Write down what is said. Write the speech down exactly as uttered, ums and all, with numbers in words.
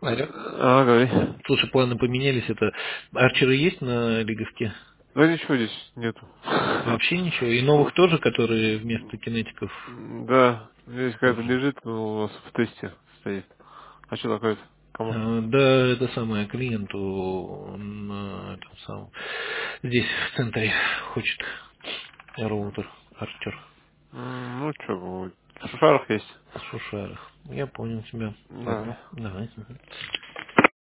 Алло. А, говори. Слушай, планы поменялись. Это арчеры есть на лиговке? Да ничего здесь нету. Вообще ничего. И новых тоже, которые вместо кинетиков Да, здесь какая-то тоже. лежит, но у вас в тесте стоит. А что такое-то? Кому? А, Да, это самое клиенту на этом самом. Здесь в центре хочет роутер арчер М, Ну что, вот, в шарах есть. в Шушарах. Я понял тебя. Да. Ладно, давай. Мгм.